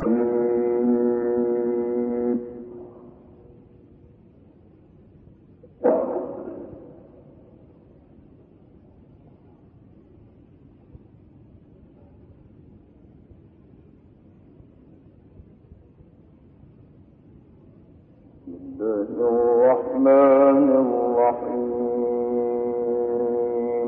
الرحمن الرحيم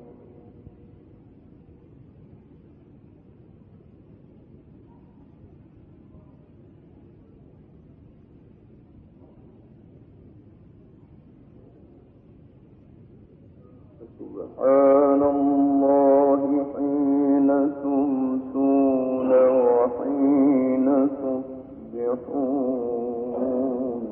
سبحان الله حين تمسون وحين تصبحون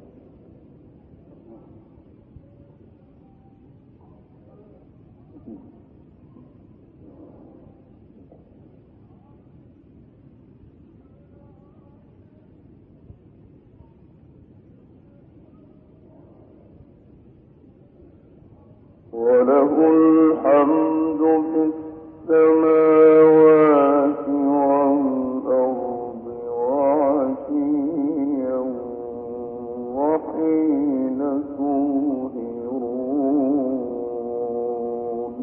وله الحمد في السماوات والأرض وعشيا وحين تظهرون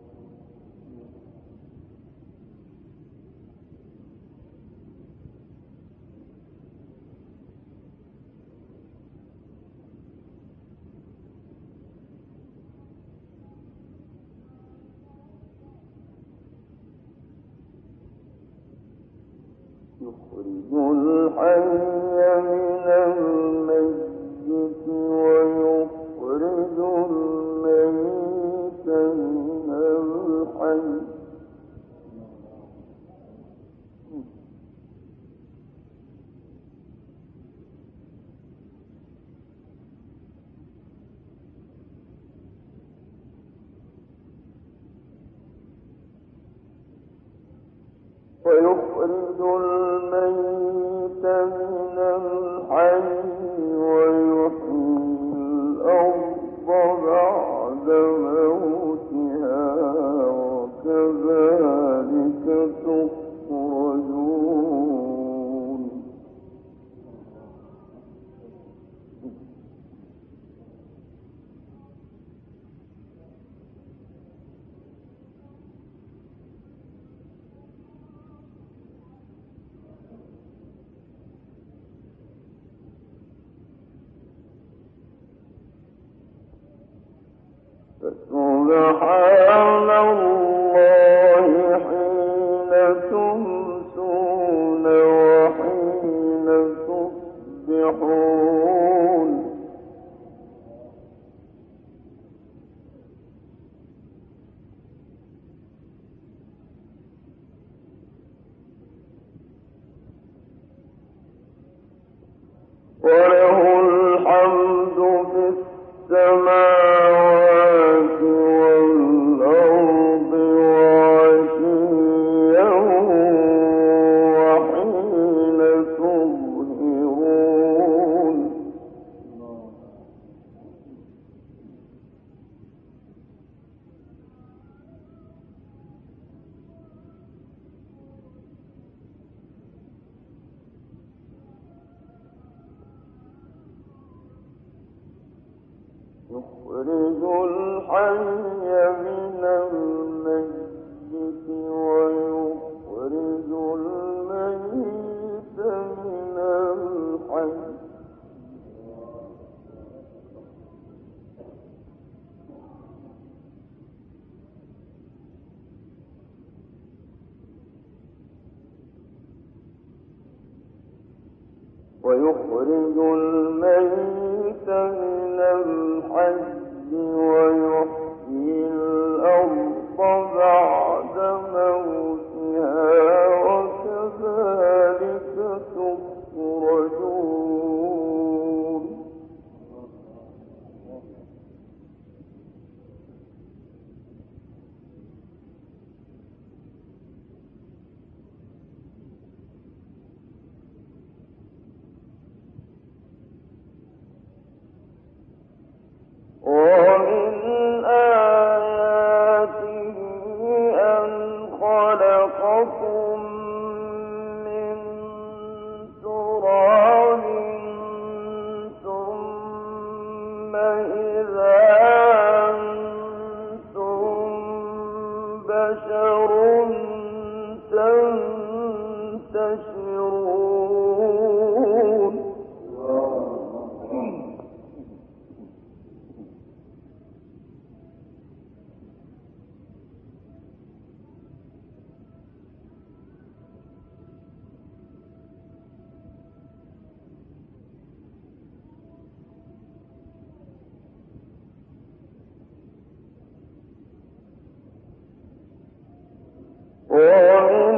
يخرج الحي من الميت ويخرج الميت من الحي ويخرج الميت من الحي ويحيي الأرض بعد موتها وكذلك تخرجون سبحان الله حين تمسون وحين تصبحون وله الحمد في السماوات والأرض وعشيا وحين تظهرون يخرج الحي من الميت ويخرج الميت من الحي ويخرج الميت من الحي ويحيي الأرض بعد موتها وكذلك تخرجون ومن آياته أن خلقكم من تنتشرون ومن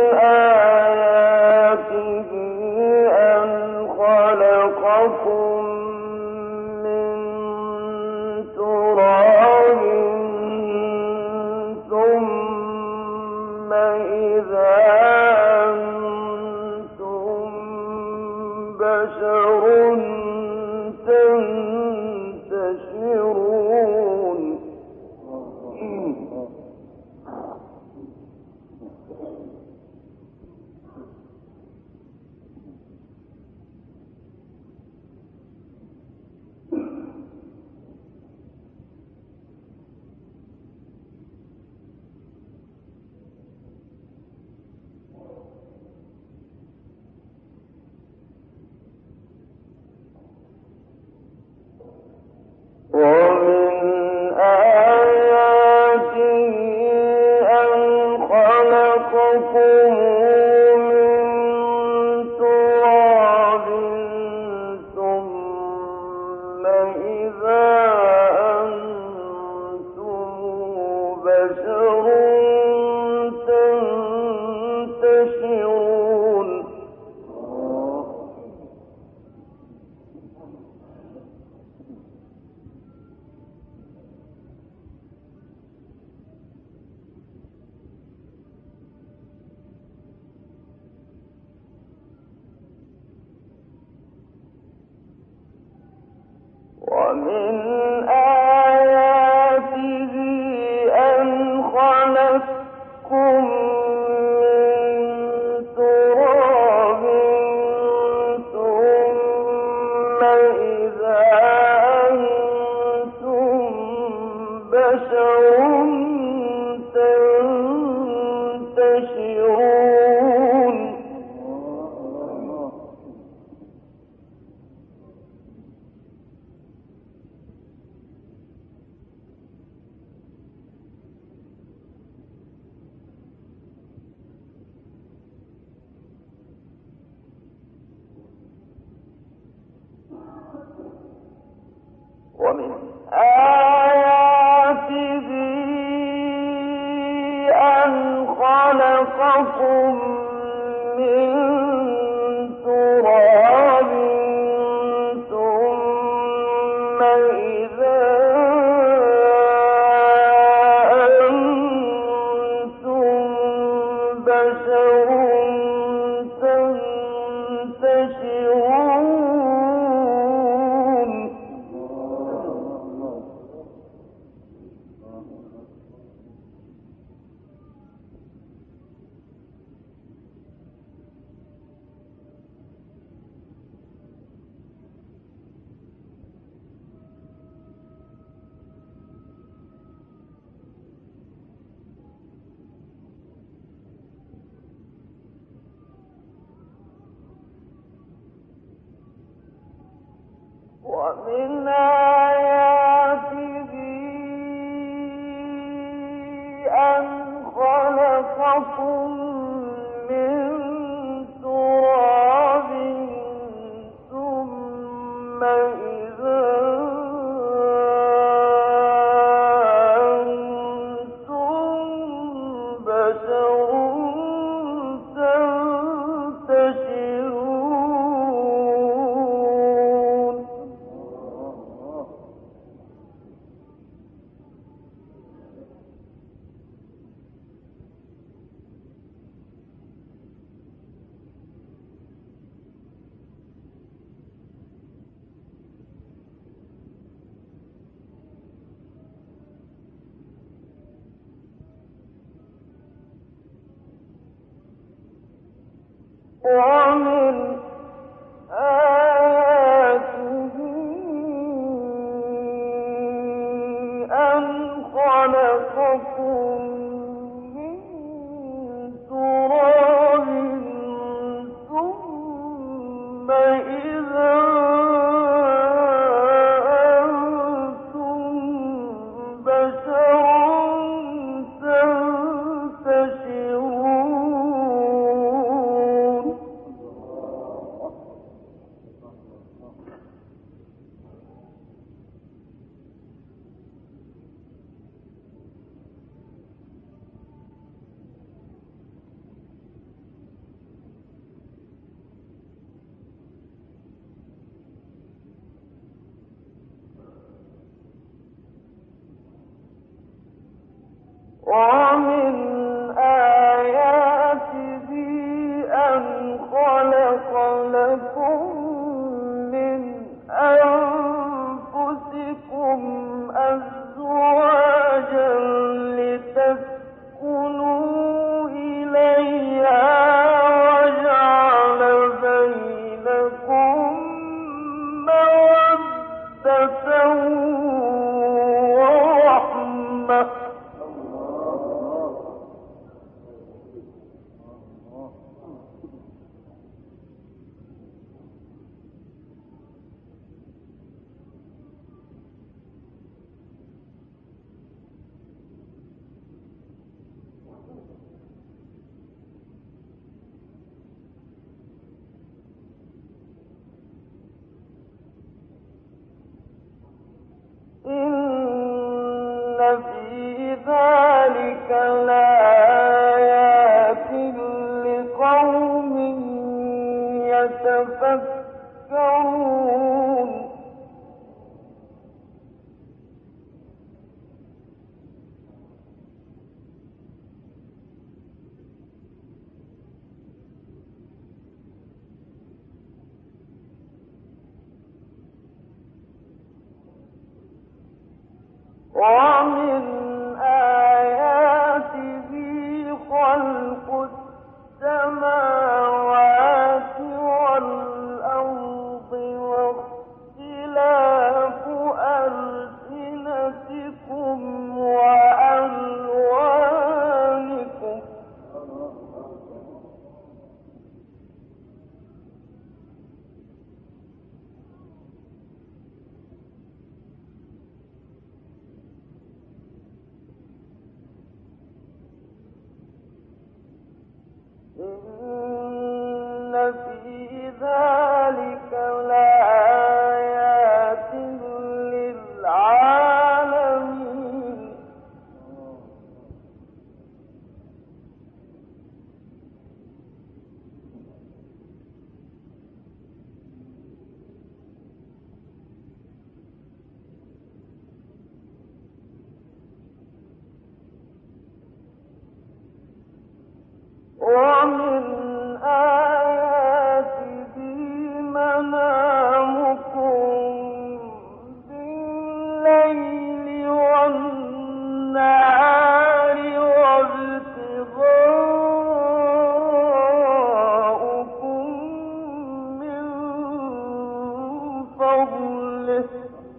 آياته أن خلقكم من تراب ثم إذا أنتم بشر تنتشرون ومن آياته أن خلقكم من تراب ثم إذا أنتم بشر تنتشرون ومن آياته أن خلقكم من تراب ثم إذا أنتم بشر تنتشرون ومن آياته أن خلقكم من تراب ثم إذا أنتم بشر تنتشرون ومن آياته أن خلقكم من تراب ثم إذا أنتم بشر تنتشرون ومن آياته أن خلقكم من ومن آياته أن خلق لكم من أنفسكم أزواجا لتسكنوا إليها وجعل بينكم مودة ورحمة إن في ذلك لآيات لقوم يتفكرون ومن آياته خلق السماوات والأرض واختلاف ألسنتكم وألوانكم إن في ذلك لآيات للعالمين ومن آياته منامكم بالليل والنهار وابتغاؤكم من فضله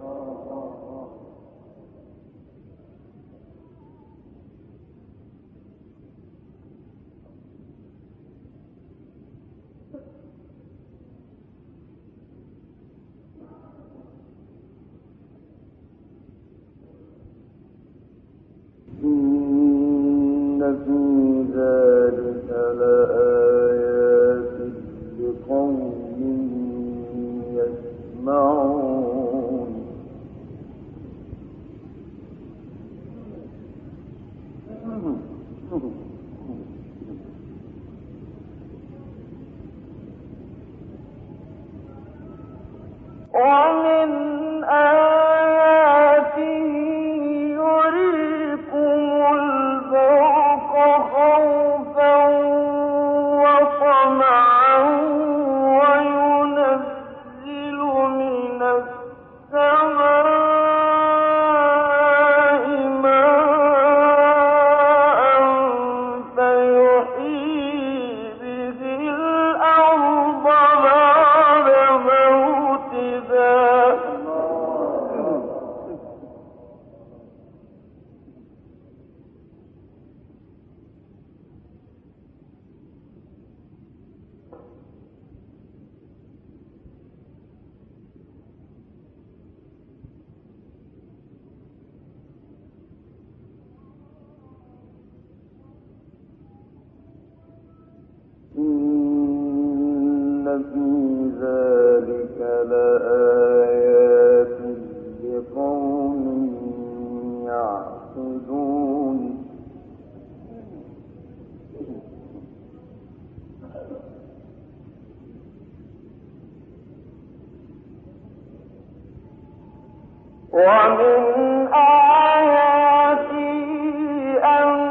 إن في ذلك لآيات لقوم يسمعون ومن آياته يريكم البرق خوفا وطمعا وينزل من السماء ماء فيحيي به الأرض بعد موتها إن في ذلك لآيات لقوم يعقلون ومن آياته أن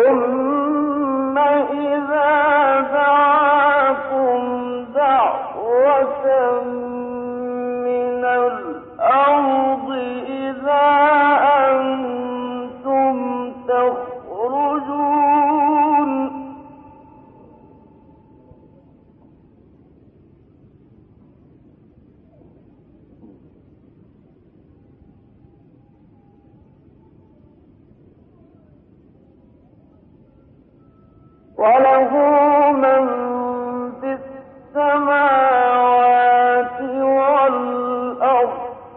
ثم إذا دعاكم دعوة من الأرض إذا أنتم تخرجون وله من في السماوات والأرض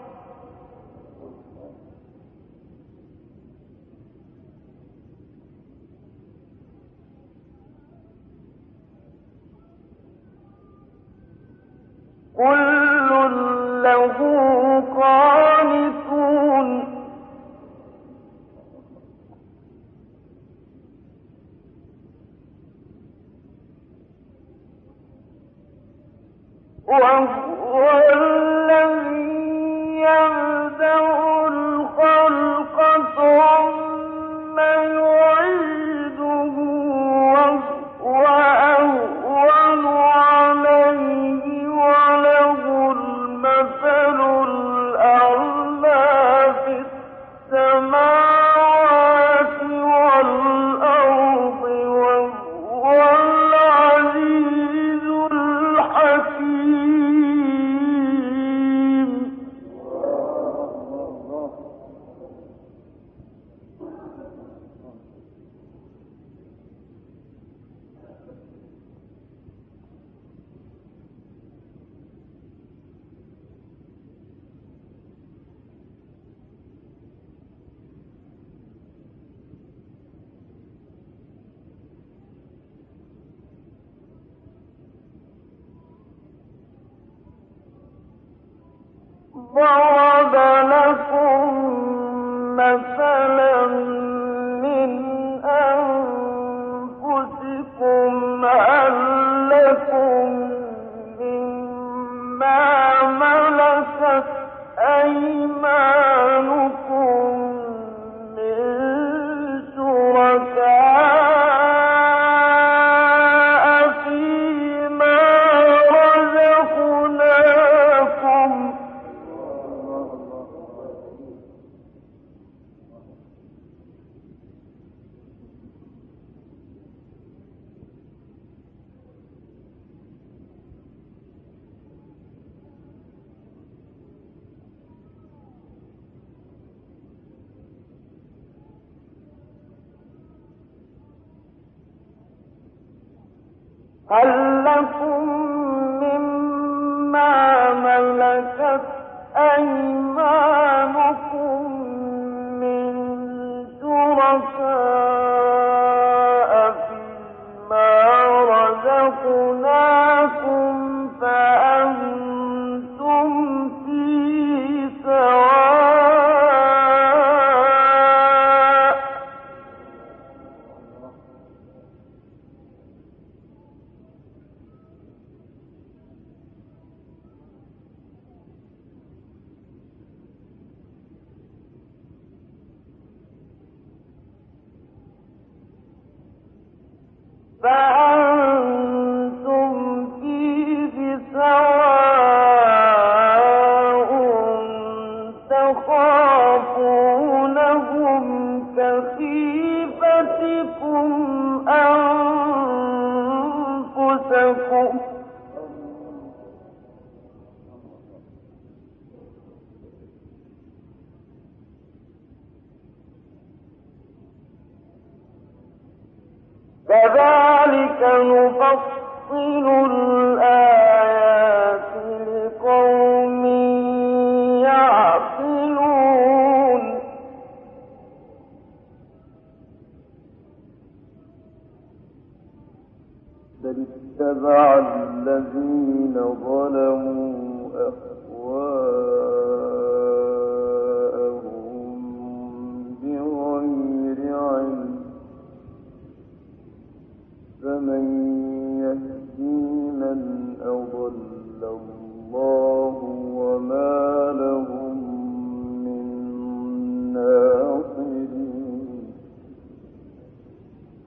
كل له قانتون وهو الذي يبدأ الخلق ثم يعيده وهو أهون عليه وله المثل الأعلى في السماوات والأرض وهو العزيز الحكيم. ضرب لكم مثلا من أنفسكم هل لكم مما ملكت أيمانكم من شركاء فيما رزقناكم هل لكم مما ملكت أيمانكم من شركاء فيما رزقناكم فأنتم فيه سواء تخافونهم كخيفتكم أنفسكم كذلك نفصل الآيات لقوم يعقلون بل اتبع الذين ظلموا أهواءهم بغير علم فمن يهدي من أضل الله وما لهم من ناصرين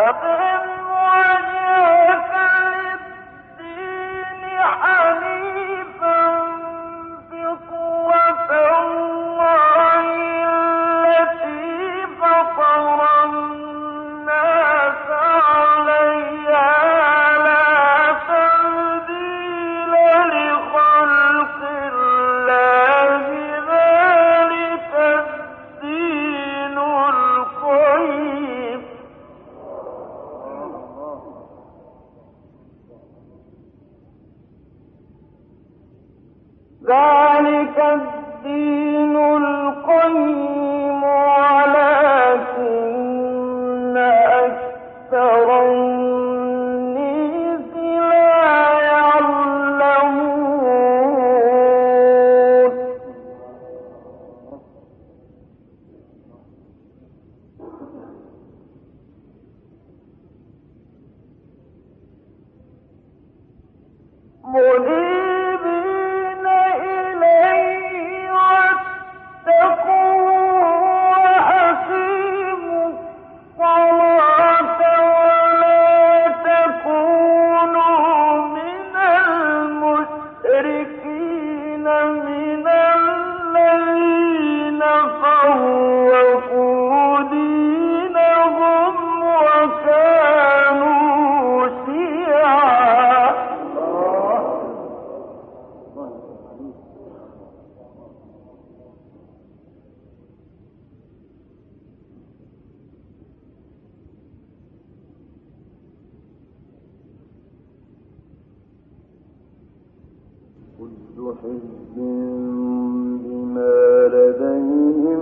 كل حزب بما لديهم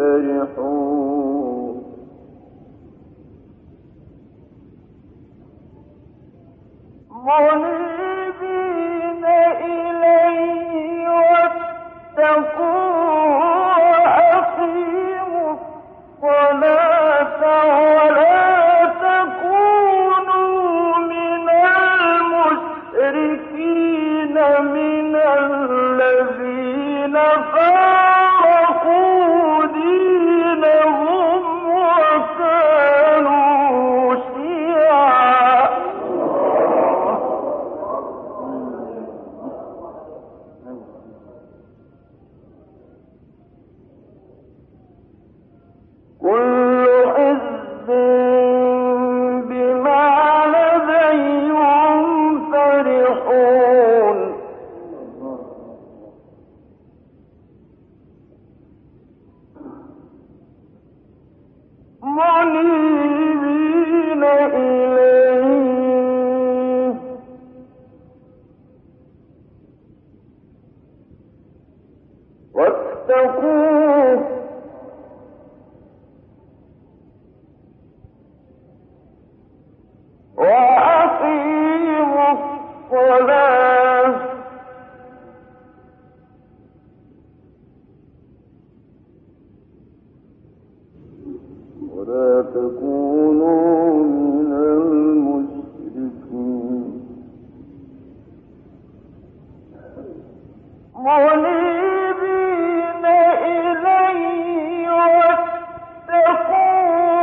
فرحون منيبين إليه واتقوه وأقيموا الصلاة ولا تكونوا من المشركين من الذين فارقوا دينهم وكانوا شيعا كل حزب بما لديهم فرحون منيبين إليه واتقوه وأقيموا الصلاة ولا تكونوا من المشركين منيبين إليه واتقوه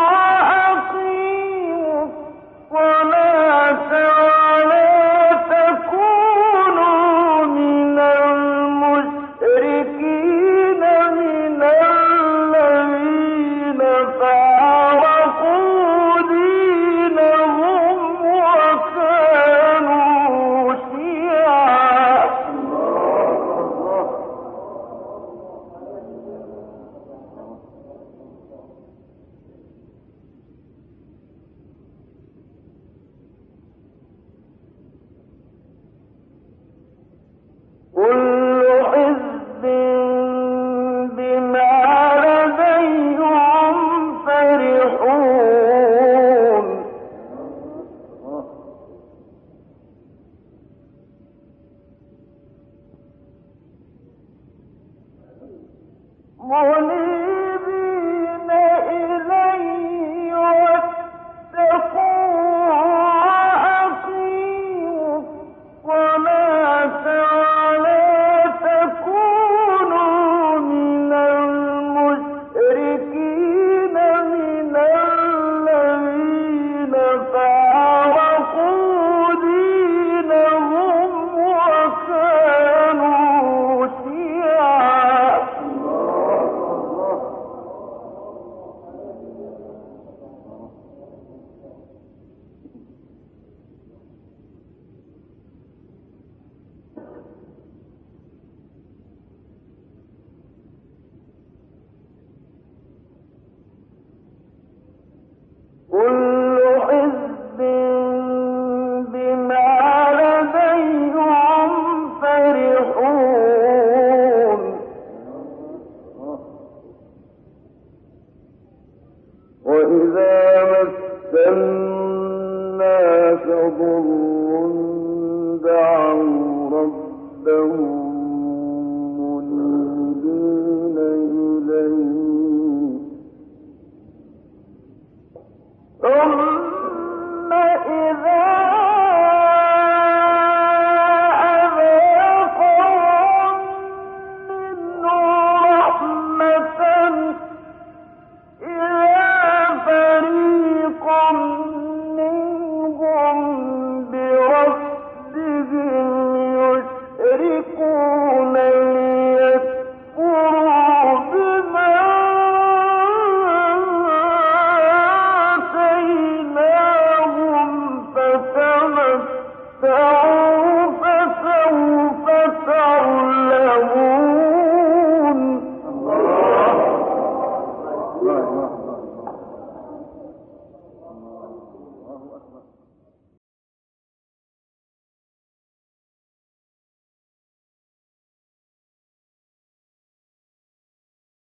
وأقيموا الصلاة ولا تكونوا من المشركين من الذين فارقوا وإذا مس الناس ضر دعوا ربهم